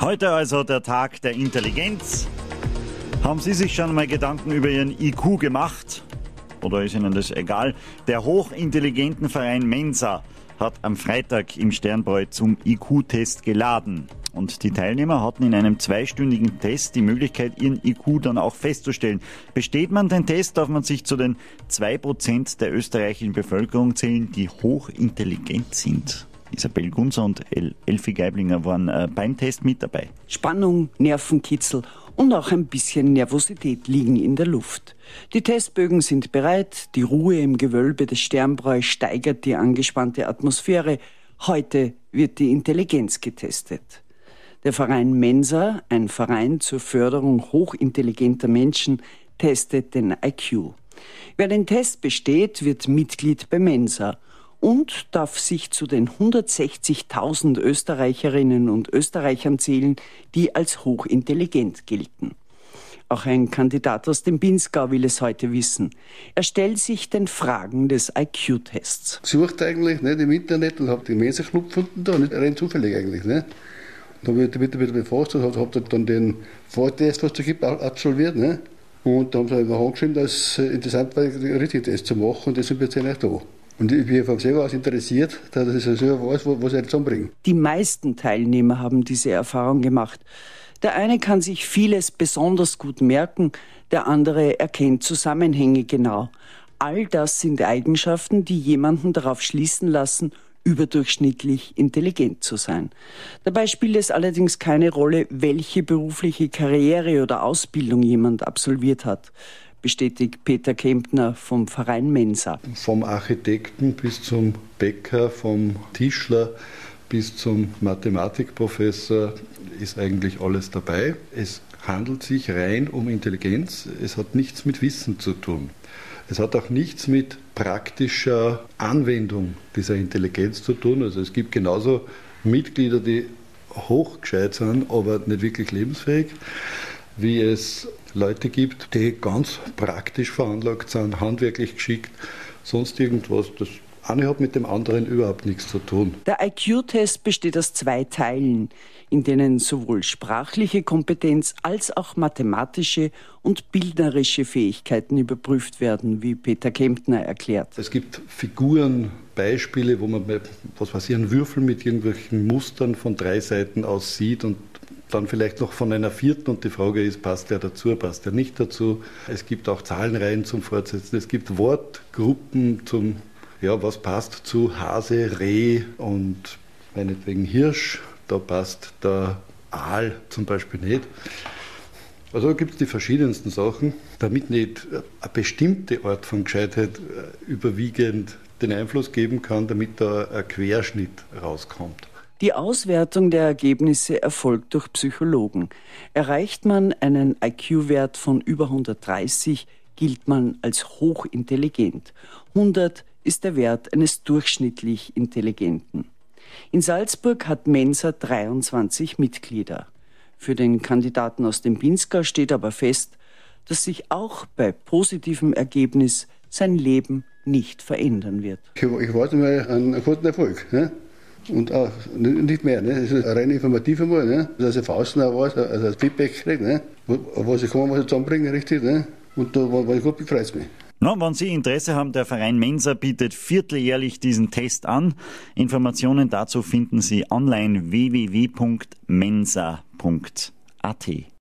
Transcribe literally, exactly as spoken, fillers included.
Heute also der Tag der Intelligenz. Haben Sie sich schon mal Gedanken über Ihren I Q gemacht? Oder ist Ihnen das egal? Der hochintelligenten Verein Mensa hat am Freitag im Sternbräu zum I Q-Test geladen. Und die Teilnehmer hatten in einem zweistündigen Test die Möglichkeit, ihren I Q dann auch festzustellen. Besteht man den Test, darf man sich zu den zwei Prozent der österreichischen Bevölkerung zählen, die hochintelligent sind. Isabel Gunzer und El- Elfi Geiblinger waren äh, beim Test mit dabei. Spannung, Nervenkitzel und auch ein bisschen Nervosität liegen in der Luft. Die Testbögen sind bereit, die Ruhe im Gewölbe des Sternbräu steigert die angespannte Atmosphäre. Heute wird die Intelligenz getestet. Der Verein Mensa, ein Verein zur Förderung hochintelligenter Menschen, testet den I Q. Wer den Test besteht, wird Mitglied bei Mensa und darf sich zu den hundertsechzigtausend Österreicherinnen und Österreichern zählen, die als hochintelligent gelten. Auch ein Kandidat aus dem Pinzgau will es heute wissen. Er stellt sich den Fragen des I Q-Tests. Sucht eigentlich nicht im Internet und habe den Mensa-Club gefunden da, nicht rein zufällig eigentlich. Ne? Da habe ich damit ein bisschen befasst und habe dann den Vortest, was es da gibt, absolviert. Ne? Und da haben sie einfach angeschrieben, dass es interessant war, den richtigen Test zu machen und deshalb bin ich jetzt da. Und ich bin von selber aus interessiert, dass ich selber weiß, was ich jetzt zusammenbringe. Die meisten Teilnehmer haben diese Erfahrung gemacht. Der eine kann sich vieles besonders gut merken, der andere erkennt Zusammenhänge genau. All das sind Eigenschaften, die jemanden darauf schließen lassen, überdurchschnittlich intelligent zu sein. Dabei spielt es allerdings keine Rolle, welche berufliche Karriere oder Ausbildung jemand absolviert hat, bestätigt Peter Kempner vom Verein Mensa. Vom Architekten bis zum Bäcker, vom Tischler bis zum Mathematikprofessor ist eigentlich alles dabei. Es handelt sich rein um Intelligenz. Es hat nichts mit Wissen zu tun. Es hat auch nichts mit praktischer Anwendung dieser Intelligenz zu tun. Also es gibt genauso Mitglieder, die hochgescheit sind, aber nicht wirklich lebensfähig, wie es Leute gibt, die ganz praktisch veranlagt sind, handwerklich geschickt, sonst irgendwas. Das eine hat mit dem anderen überhaupt nichts zu tun. Der I Q-Test besteht aus zwei Teilen, in denen sowohl sprachliche Kompetenz als auch mathematische und bildnerische Fähigkeiten überprüft werden, wie Peter Kempner erklärt. Es gibt Figuren, Beispiele, wo man, was weiß ich, einen Würfel mit irgendwelchen Mustern von drei Seiten aus sieht und dann vielleicht noch von einer vierten und die Frage ist, passt der dazu, passt der nicht dazu. Es gibt auch Zahlenreihen zum Fortsetzen, es gibt Wortgruppen zum, ja, was passt zu Hase, Reh und meinetwegen Hirsch, da passt der Aal zum Beispiel nicht. Also gibt es die verschiedensten Sachen, damit nicht eine bestimmte Art von Gescheitheit überwiegend den Einfluss geben kann, damit da ein Querschnitt rauskommt. Die Auswertung der Ergebnisse erfolgt durch Psychologen. Erreicht man einen I Q-Wert von über hundertdreißig, gilt man als hochintelligent. hundert ist der Wert eines durchschnittlich Intelligenten. In Salzburg hat Mensa dreiundzwanzig Mitglieder. Für den Kandidaten aus dem Pinzgau steht aber fest, dass sich auch bei positivem Ergebnis sein Leben nicht verändern wird. Ich, ich warte mal einen guten Erfolg. Ne? Und auch nicht mehr. Ne? Das ist rein informativ einmal, ne? Dass ich von außen auch weiß, also ein Feedback kriege, ne? Was ich kann, was ich zusammenbringe, richtig. Ne? Und da war ich gut, freut es mich. Na, wenn Sie Interesse haben, der Verein Mensa bietet vierteljährlich diesen Test an. Informationen dazu finden Sie online w w w punkt mensa punkt a t.